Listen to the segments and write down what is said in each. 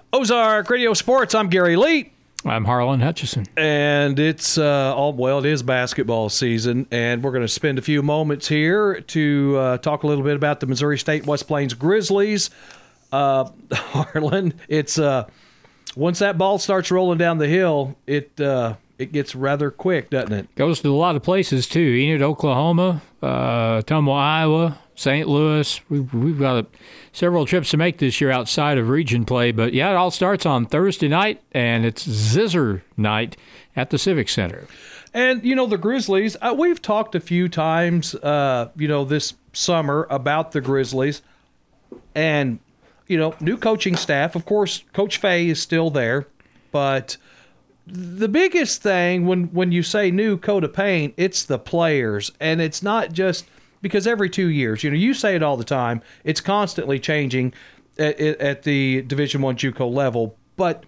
Ozark Radio Sports, I'm Gary Lee. I'm Harlan Hutchison. And it is basketball season, and we're going to spend a few moments here to talk a little bit about the Missouri State West Plains Grizzlies. Harlan, it's once that ball starts rolling down the hill, it gets rather quick, doesn't it? Goes to a lot of places, too. Enid, Oklahoma, Ottumwa, Iowa, St. Louis. We've got several trips to make this year outside of region play. But, yeah, it all starts on Thursday night, and it's Zizzer night at the Civic Center. And, the Grizzlies, we've talked a few times, this summer about the Grizzlies. And, new coaching staff. Of course, Coach Fay is still there. But the biggest thing when you say new coat of paint, it's the players. And it's not just because every 2 years, you say it all the time, it's constantly changing at the Division I JUCO level. But,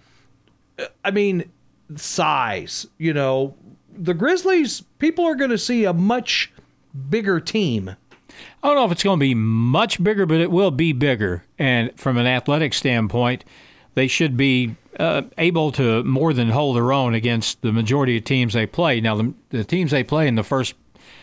size, the Grizzlies, people are going to see a much bigger team. I don't know if it's going to be much bigger, but it will be bigger. And from an athletic standpoint, they should be able to more than hold their own against the majority of teams they play. Now, the teams they play in the first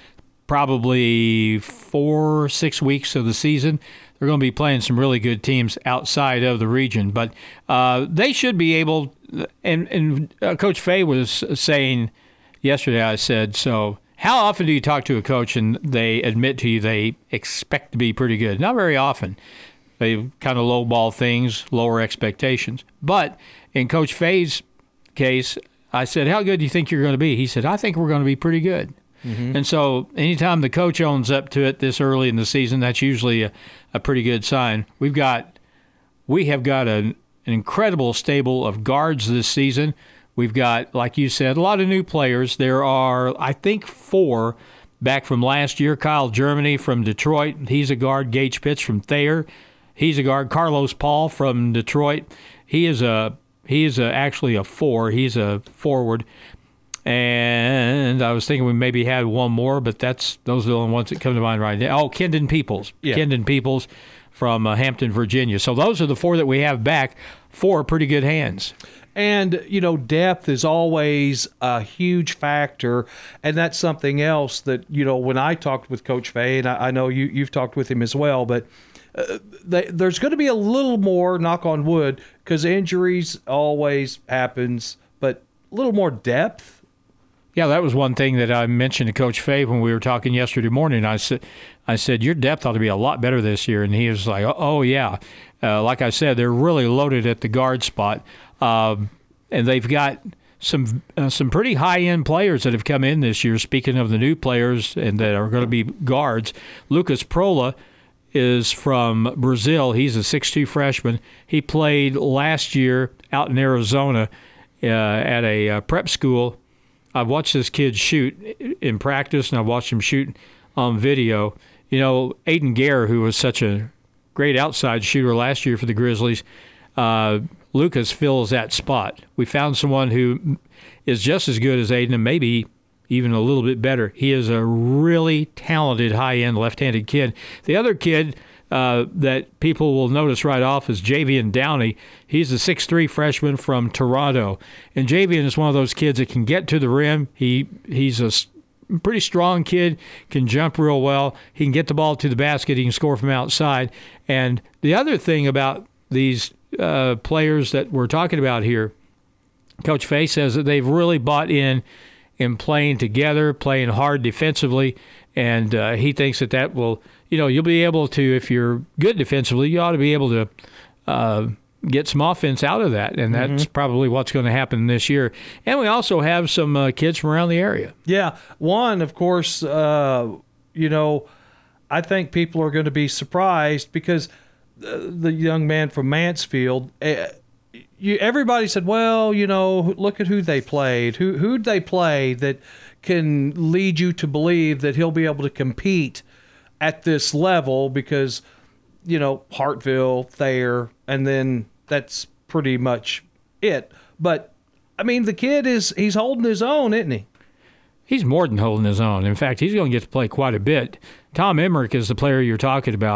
probably 4-6 weeks of the season, they're going to be playing some really good teams outside of the region. But they should be able, and Coach Fay was saying yesterday, I said, so how often do you talk to a coach and they admit to you they expect to be pretty good? Not very often. They kind of lowball things, lower expectations. But in Coach Fay's case, I said, how good do you think you're going to be? He said, I think we're going to be pretty good. Mm-hmm. And so anytime the coach owns up to it this early in the season, that's usually a pretty good sign. We have got an incredible stable of guards this season. We've got, like you said, a lot of new players. There are, I think, 4 back from last year. Kyle Germany from Detroit. He's a guard. Gage Pitts from Thayer. He's a guard. Carlos Paul from Detroit. He is actually a 4. He's a forward. And I was thinking we maybe had one more, but those are the only ones that come to mind right now. Oh, Kendon Peoples. Yeah. Kendon Peoples from Hampton, Virginia. So those are the 4 that we have back. 4 pretty good hands. And, depth is always a huge factor, and that's something else that, when I talked with Coach Fay, and I know you've talked with him as well, but there's going to be a little more, knock on wood, because injuries always happens, but a little more depth. Yeah, that was one thing that I mentioned to Coach Fay when we were talking yesterday morning. I said, your depth ought to be a lot better this year. And he was like, oh yeah. Like I said, they're really loaded at the guard spot. And they've got some pretty high-end players that have come in this year, speaking of the new players and that are going to be guards. Lucas Prola is from Brazil. He's a 6'2 freshman. He played last year out in Arizona at a prep school. I've watched this kid shoot in practice, and I've watched him shoot on video. Aiden Gare, who was such a great outside shooter last year for the Grizzlies, Lucas fills that spot. We found someone who is just as good as Aiden and maybe even a little bit better. He is a really talented, high-end left-handed kid. The other kid that people will notice right off is Javian Downey. He's a 6'3 freshman from Toronto. And Javian is one of those kids that can get to the rim. He's a pretty strong kid, can jump real well. He can get the ball to the basket. He can score from outside. And the other thing about these players that we're talking about here, Coach Fay says that they've really bought in playing together, playing hard defensively, and he thinks that will, you'll be able to, if you're good defensively, you ought to be able to get some offense out of that, and that's probably what's going to happen this year. And we also have some kids from around the area. Yeah, one, of course, I think people are going to be surprised because the young man from Mansfield, everybody said, well, look at who they played. Who'd they play that can lead you to believe that he'll be able to compete at this level because, Hartville, Thayer, and then that's pretty much it. But, the kid he's holding his own, isn't he? He's more than holding his own. In fact, he's going to get to play quite a bit. Tom Emmerich is the player you're talking about,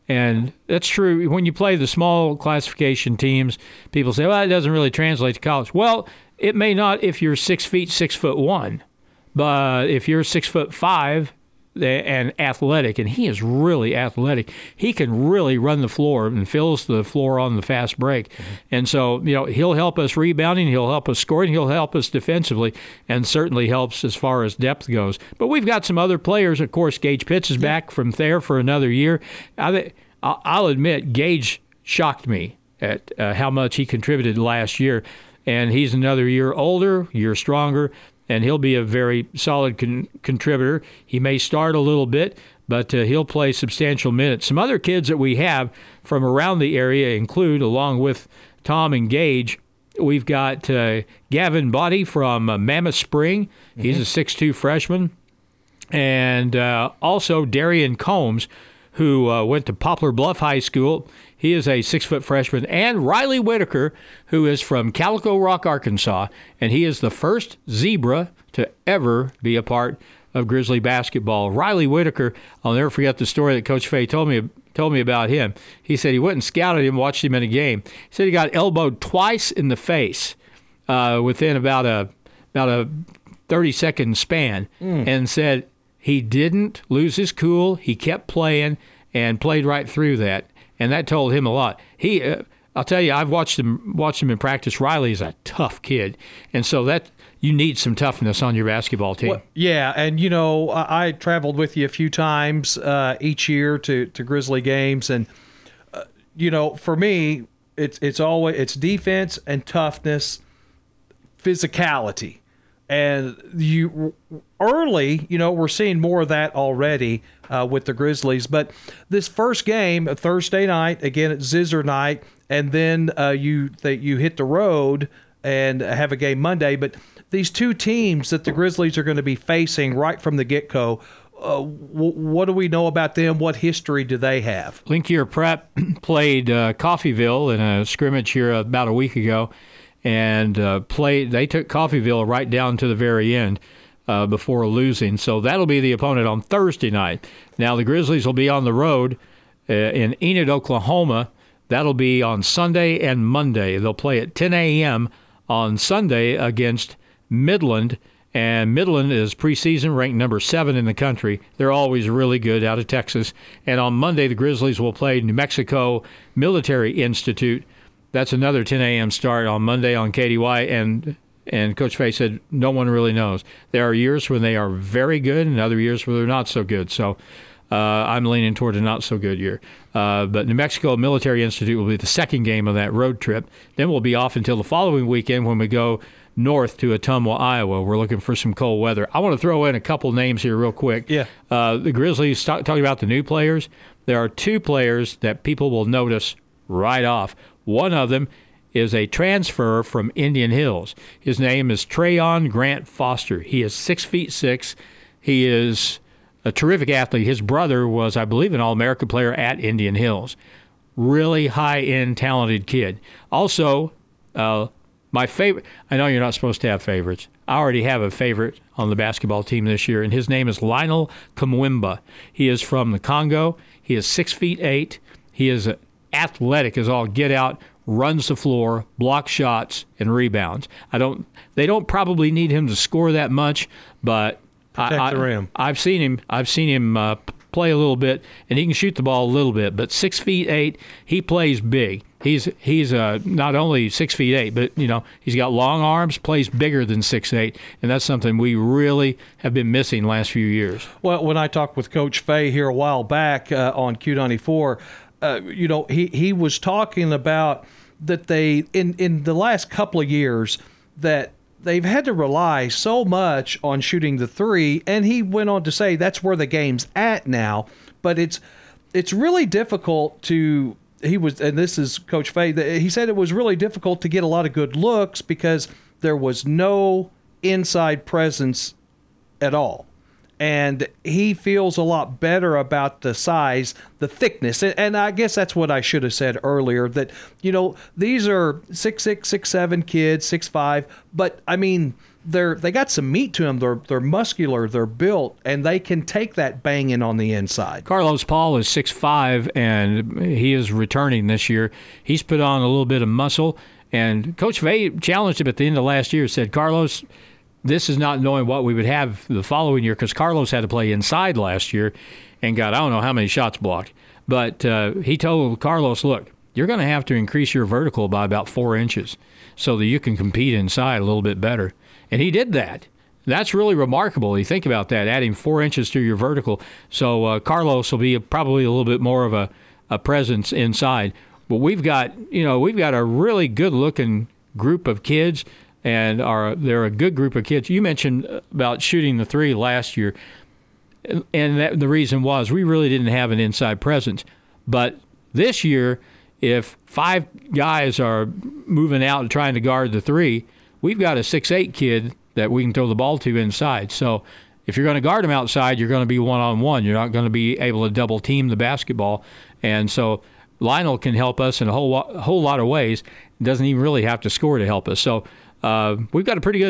And that's true. When you play the small classification teams, people say, well, it doesn't really translate to college. Well, it may not if you're 6 feet, 6'1", but if you're 6'5" and athletic, and he is really athletic, he can really run the floor and fills the floor on the fast break. Mm-hmm. And so, he'll help us rebounding, he'll help us scoring, he'll help us defensively, and certainly helps as far as depth goes. But we've got some other players. Of course, Gage Pitts is back from there for another year. I'll admit, Gage shocked me at how much he contributed last year, and he's another year older, year stronger, and he'll be a very solid contributor. He may start a little bit, but he'll play substantial minutes. Some other kids that we have from around the area include, along with Tom and Gage, we've got Gavin Body from Mammoth Spring. He's a 6'2" freshman. And also Darian Combs, who went to Poplar Bluff High School. He is a 6-foot freshman. And Riley Whitaker, who is from Calico Rock, Arkansas, and he is the first Zebra to ever be a part of Grizzly basketball. Riley Whitaker, I'll never forget the story that Coach Fay told me about him. He said he went and scouted him, watched him in a game. He said he got elbowed twice in the face within about a 30-second span, and said he didn't lose his cool. He kept playing and played right through that. And that told him a lot. I'll tell you, I've watched him in practice. Riley is a tough kid, and so that you need some toughness on your basketball team. Well, yeah, and I traveled with you a few times each year to Grizzly games, and for me, it's defense and toughness, physicality, and we're seeing more of that already with the Grizzlies. But this first game, Thursday night, again it's Zizzer night, and then you hit the road and have a game Monday. But these two teams that the Grizzlies are going to be facing right from the get-go, what do we know about them? What history do they have? Linkier Prep played Coffeyville in a scrimmage here about a week ago, and they took Coffeyville right down to the very end before losing. So that'll be the opponent on Thursday night. Now the Grizzlies will be on the road in Enid, Oklahoma. That'll be on Sunday and Monday. They'll play at 10 a.m. on Sunday against Midland, and Midland is preseason ranked number 7 in the country. They're always really good out of Texas. And on Monday, the Grizzlies will play New Mexico Military Institute. That's another 10 a.m. start on Monday on KDY, and Coach Fay said no one really knows. There are years when they are very good and other years where they're not so good. So I'm leaning toward a not-so-good year. But New Mexico Military Institute will be the second game of that road trip. Then we'll be off until the following weekend when we go north to Ottumwa, Iowa. We're looking for some cold weather. I want to throw in a couple names here real quick. Yeah. The Grizzlies, talking about the new players, there are 2 players that people will notice right off. One of them is a transfer from Indian Hills. His name is Trayon Grant Foster. He is 6'6". He is a terrific athlete. His brother was, I believe, an All-American player at Indian Hills. Really high-end, talented kid. Also, my favorite, I know you're not supposed to have favorites. I already have a favorite on the basketball team this year, and his name is Lionel Kamwimba. He is from the Congo. He is 6'8". He is athletic as all get out, runs the floor, blocks shots, and rebounds. They don't probably need him to score that much, but I've seen him play a little bit, and he can shoot the ball a little bit. But 6'8", he plays big. He's not only 6'8", but he's got long arms, plays bigger than 6'8", and that's something we really have been missing last few years. Well, when I talked with Coach Fay here a while back on Q94, he was talking about that they in the last couple of years that they've had to rely so much on shooting the three, and he went on to say that's where the game's at now. But it's really difficult to. And this is Coach Fay. He said it was really difficult to get a lot of good looks because there was no inside presence at all. And he feels a lot better about the size, the thickness. And I guess that's what I should have said earlier, that, these are 6'6", 6'7" kids, 6'5", but, I mean, they got some meat to them. They're muscular, they're built, and they can take that banging on the inside. Carlos Paul is 6'5", and he is returning this year. He's put on a little bit of muscle, and Coach Fay challenged him at the end of last year, said, Carlos, this is not knowing what we would have the following year, because Carlos had to play inside last year and got I don't know how many shots blocked. But he told Carlos, look, you're going to have to increase your vertical by about 4 inches so that you can compete inside a little bit better. And he did that. That's really remarkable. You think about that, adding 4 inches to your vertical. So Carlos will be probably a little bit more of a presence inside. But we've got a really good-looking group of kids, and they're a good group of kids. You mentioned about shooting the three last year, and the reason was we really didn't have an inside presence. But this year, if 5 guys are moving out and trying to guard the three, we've got a 6'8" kid that we can throw the ball to inside. So if you're going to guard him outside, you're going to be one-on-one. You're not going to be able to double-team the basketball. And so Lionel can help us in a whole lot of ways. Doesn't even really have to score to help us. So we've got a pretty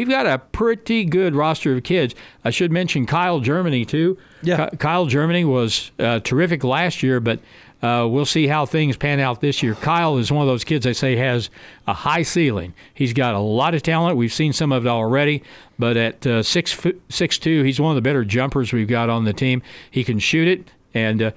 good roster of kids. I should mention Kyle Germany too. Yeah. Kyle Germany was terrific last year, but we'll see how things pan out this year. Kyle is one of those kids I say has a high ceiling. He's got a lot of talent. We've seen some of it already, but at 6'2", he's one of the better jumpers we've got on the team. He can shoot it, and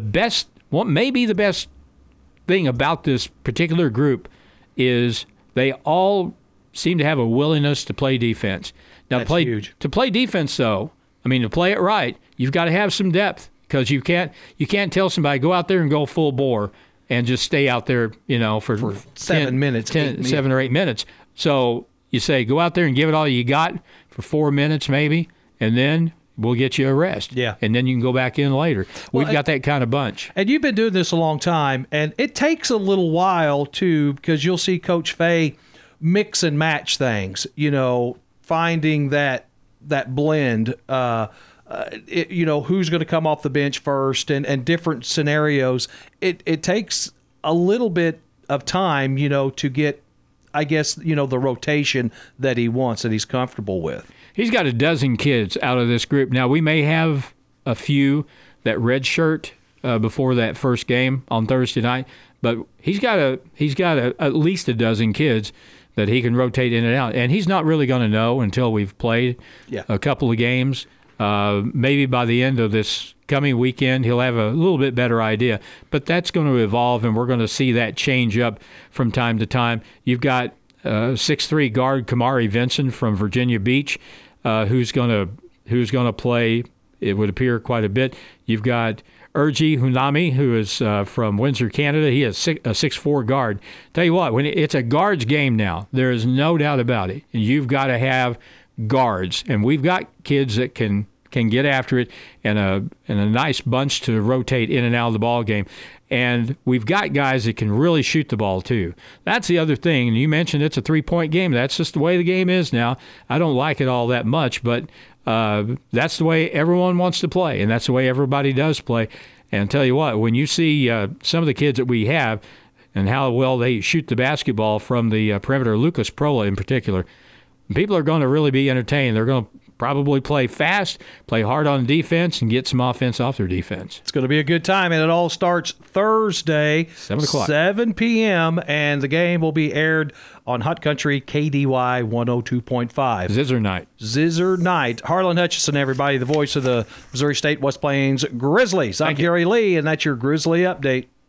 maybe the best thing about this particular group is they all seem to have a willingness to play defense. Now, That's huge. To play defense, though, I mean, to play it right, you've got to have some depth, because you can't tell somebody, go out there and go full bore and just stay out there, for 7 minutes, 7 or 8 minutes. So you say, go out there and give it all you got for 4 minutes maybe, and then we'll get you a rest. Yeah. And then you can go back in later. We've got that kind of bunch. And you've been doing this a long time, and it takes a little while, too, because you'll see Coach Fay mix and match things, finding that blend, who's going to come off the bench first and different scenarios. It takes a little bit of time, to get, I guess, the rotation that he wants, that he's comfortable with. He's got a dozen kids out of this group. Now, we may have a few that redshirt before that first game on Thursday night, but he's got at least a dozen kids that he can rotate in and out. And he's not really going to know until we've played a couple of games. Maybe by the end of this coming weekend, he'll have a little bit better idea. But that's going to evolve, and we're going to see that change up from time to time. You've got 6'3" guard Kamari Vinson from Virginia Beach, who's going to play, it would appear, quite a bit. You've got Urji Hunami, who is from Windsor, Canada. He is a 6'4" guard. Tell you what, when it's a guards game now, there is no doubt about it. You've got to have guards, and we've got kids that can get after it, and a nice bunch to rotate in and out of the ball game. And we've got guys that can really shoot the ball too. That's the other thing. And you mentioned it's a 3-point game. That's just the way the game is now. I don't like it all that much, but that's the way everyone wants to play, and that's the way everybody does play. And tell you what, when you see some of the kids that we have and how well they shoot the basketball from the perimeter, Lucas Prola in particular, people are going to really be entertained. They're going to probably play fast, play hard on defense, and get some offense off their defense. It's going to be a good time, and it all starts Thursday, 7 p.m., and the game will be aired on Hot Country KDY 102.5. Zizzer Night. Harlan Hutchison, everybody, the voice of the Missouri State West Plains Grizzlies. I'm Gary Lee, and that's your Grizzly Update.